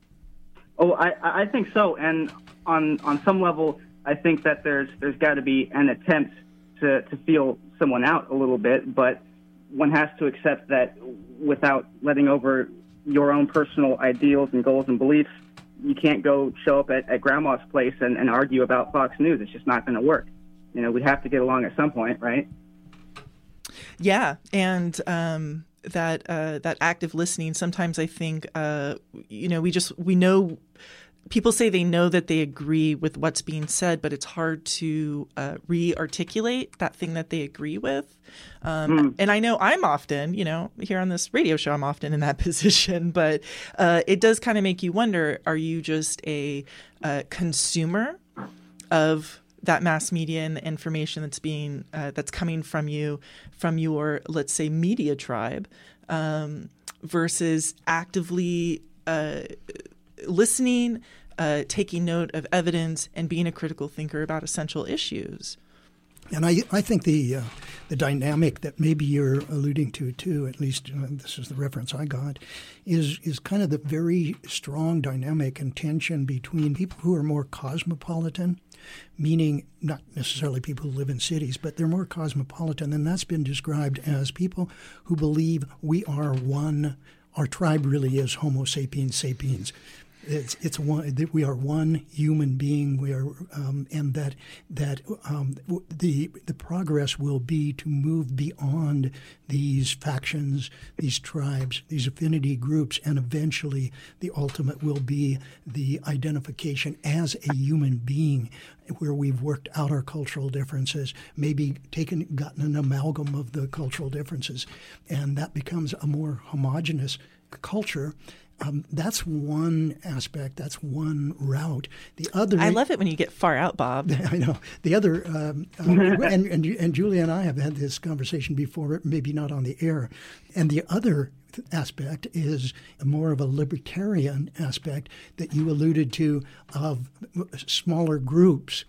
Oh, I, I think so. And on on some level, I think that there's there's got to be an attempt to, to feel someone out a little bit, but one has to accept that without letting over your own personal ideals and goals and beliefs, you can't go show up at, at grandma's place and, and argue about Fox News. It's just not going to work. You know, we have to get along at some point, right? Yeah, and um, that uh, that active listening. Sometimes I think, uh, you know, we just we know. People say they know that they agree with what's being said, but it's hard to uh, re-articulate that thing that they agree with. Um, mm. And I know I'm often, you know, here on this radio show, I'm often in that position, but uh, it does kind of make you wonder, are you just a uh, consumer of that mass media and the information that's being, uh, that's coming from you, from your, let's say, media tribe, um, versus actively uh listening, uh, taking note of evidence, and being a critical thinker about essential issues. And I, I think the uh, the dynamic that maybe you're alluding to, too, at least uh, this is the reference I got, is is kind of the very strong dynamic and tension between people who are more cosmopolitan, meaning not necessarily people who live in cities, but they're more cosmopolitan, and that's been described as people who believe we are one. Our tribe really is Homo sapiens sapiens. It's it's one that we are one human being. We are, um, and that that um, the the progress will be to move beyond these factions, these tribes, these affinity groups, and eventually the ultimate will be the identification as a human being, where we've worked out our cultural differences, maybe taken gotten an amalgam of the cultural differences, and that becomes a more homogeneous culture. Um, that's one aspect. That's one route. The other, I love it when you get far out, Bob. I know. The other, um, uh, and, and and Julia and I have had this conversation before, maybe not on the air. And the other aspect is more of a libertarian aspect that you alluded to, of smaller groups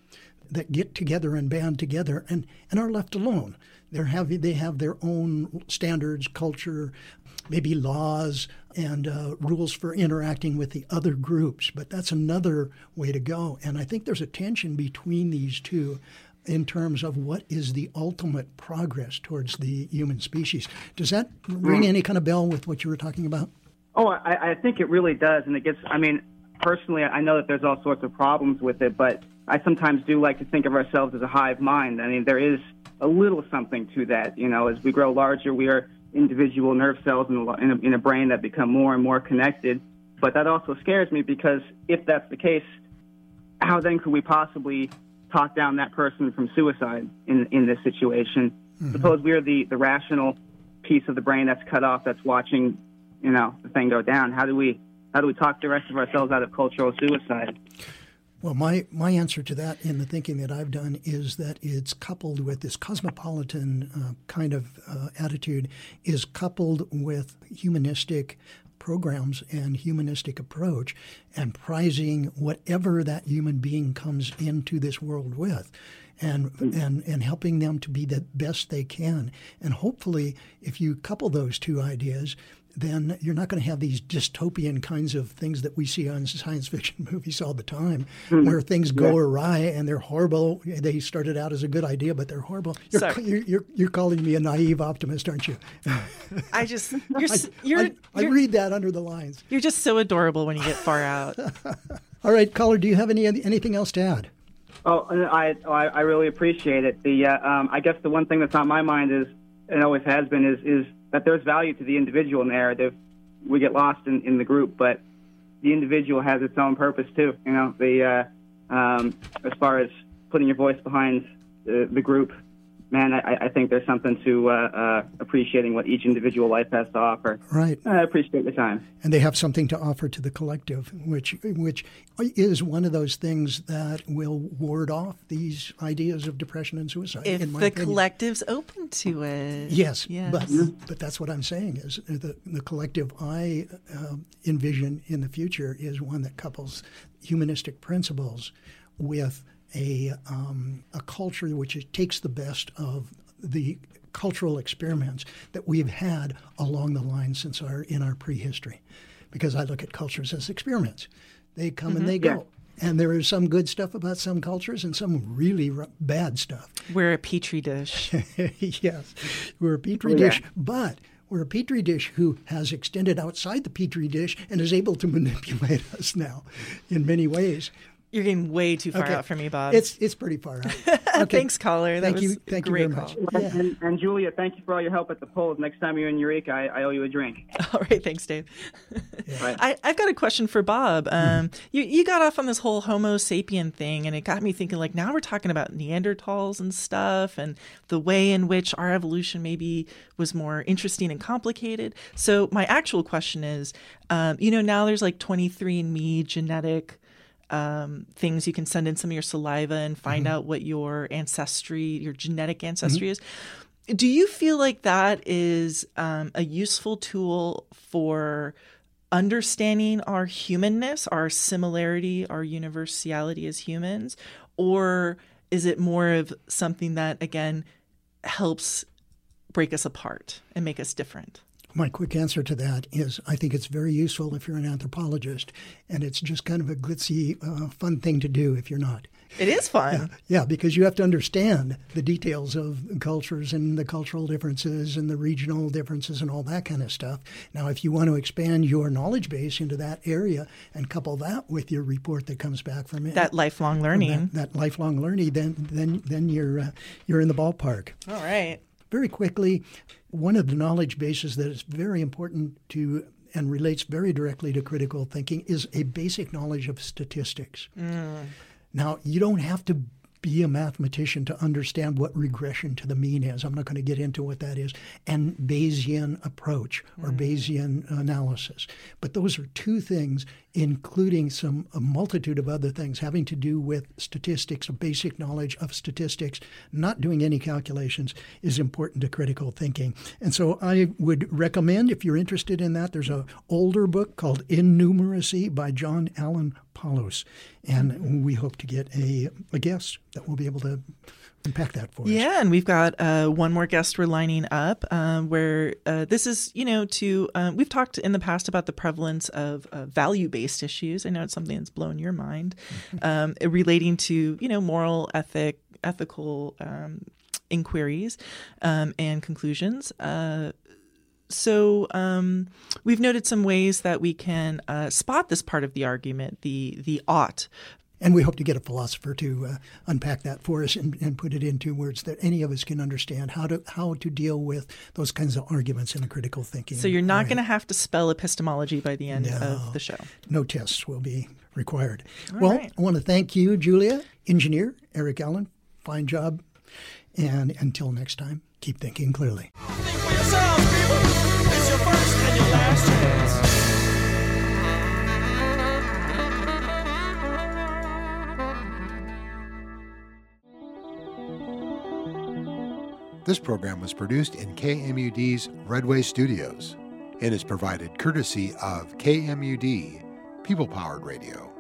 that get together and band together and, and are left alone. They're having, they have their own standards, culture, maybe laws and uh, rules for interacting with the other groups. But that's another way to go. And I think there's a tension between these two in terms of what is the ultimate progress towards the human species. Does that ring any kind of bell with what you were talking about? Oh, I, I think it really does. And it gets, I mean, personally, I know that there's all sorts of problems with it, but I sometimes do like to think of ourselves as a hive mind. I mean, there is a little something to that. You know, as we grow larger, we are individual nerve cells in a, in a, in a brain that become more and more connected. But that also scares me because if that's the case, how then could we possibly talk down that person from suicide in in this situation? Mm-hmm. Suppose we are the, the rational piece of the brain that's cut off, that's watching, you know, the thing go down. How do we how do we talk the rest of ourselves out of cultural suicide? Well, my, my answer to that in the thinking that I've done is that it's coupled with this cosmopolitan uh, kind of uh, attitude is coupled with humanistic programs and humanistic approach and prizing whatever that human being comes into this world with and and and helping them to be the best they can. And hopefully, if you couple those two ideas, then you're not going to have these dystopian kinds of things that we see on science fiction movies all the time, mm-hmm. where things go yeah. awry and they're horrible. They started out as a good idea, but they're horrible. You're, Sorry. you're, you're, you're calling me a naive optimist, aren't you? I just you're I, you're, I, I you're read that under the lines. You're just so adorable when you get far out. All right, caller, do you have any anything else to add? Oh, I I, I really appreciate it. The uh, um, I guess the one thing that's on my mind is, and always has been, is is that there's value to the individual narrative. We get lost in, in the group, but the individual has its own purpose too. You know, the uh, um, as far as putting your voice behind the, the group, man, I, I think there's something to uh, uh, appreciating what each individual life has to offer. Right. I appreciate the time. And they have something to offer to the collective, which which is one of those things that will ward off these ideas of depression and suicide. If in my the opinion. collective's open to it. Yes, yes. but but that's what I'm saying is the the collective I uh, envision in the future is one that couples humanistic principles with a um, a culture which is, takes the best of the cultural experiments that we've had along the line since our in our prehistory, because I look at cultures as experiments. They come mm-hmm. and they go. Yeah. And there is some good stuff about some cultures and some really r- bad stuff. We're a petri dish. Yes, we're a petri oh, dish, yeah. but we're a petri dish who has extended outside the petri dish and is able to manipulate us now in many ways. You're getting way too far okay. out for me, Bob. It's it's pretty far out. Okay. Thanks, caller. That thank was you. Thank a great you very call. much. Yeah. And, and Julia, thank you for all your help at the polls. Next time you're in Eureka, I, I owe you a drink. All right, thanks, Dave. Yeah. Right. I, I've got a question for Bob. Um, mm. you you got off on this whole Homo sapien thing, and it got me thinking. Like now we're talking about Neanderthals and stuff, and the way in which our evolution maybe was more interesting and complicated. So my actual question is, um, you know, now there's like twenty-three and me genetic. Um, things you can send in some of your saliva and find mm-hmm. out what your ancestry, your genetic ancestry mm-hmm. is. Do you feel like that is um, a useful tool for understanding our humanness, our similarity, our universality as humans? Or is it more of something that, again, helps break us apart and make us different? My quick answer to that is I think it's very useful if you're an anthropologist, and it's just kind of a glitzy, uh, fun thing to do if you're not. It is fun. Yeah, yeah, because you have to understand the details of cultures and the cultural differences and the regional differences and all that kind of stuff. Now, if you want to expand your knowledge base into that area and couple that with your report that comes back from it, that lifelong learning, that, that lifelong learning, then then then you're uh, you're in the ballpark. All right. Very quickly, one of the knowledge bases that is very important to and relates very directly to critical thinking is a basic knowledge of statistics. Mm. Now, you don't have to be a mathematician to understand what regression to the mean is. I'm not going to get into what that is. And Bayesian approach or mm. Bayesian analysis. But those are two things, including some a multitude of other things having to do with statistics, a basic knowledge of statistics, not doing any calculations is important to critical thinking. And so I would recommend, if you're interested in that, there's an older book called Innumeracy by John Allen Paulus. And we hope to get a, a guest that will be able to unpack that for us. Yeah, and we've got uh, one more guest we're lining up um, where uh, this is, you know, to, um, we've talked in the past about the prevalence of uh, value-based issues. I know it's something that's blown your mind, um, relating to, you know, moral, ethic, ethical um, inquiries um, and conclusions. Uh, so um, we've noted some ways that we can uh, spot this part of the argument, the the ought. And we hope to get a philosopher to uh, unpack that for us and, and put it into words that any of us can understand, how to how to deal with those kinds of arguments in a critical thinking. So you're not way. going to have to spell epistemology by the end No. of the show. No tests will be required. All well, right. I want to thank you, Julia, engineer, Eric Allen. Fine job. And until next time, keep thinking clearly. Think for yourselves, people. It's your first and your last chance. This program was produced in K M U D's Redway Studios and is provided courtesy of K M U D, People Powered Radio.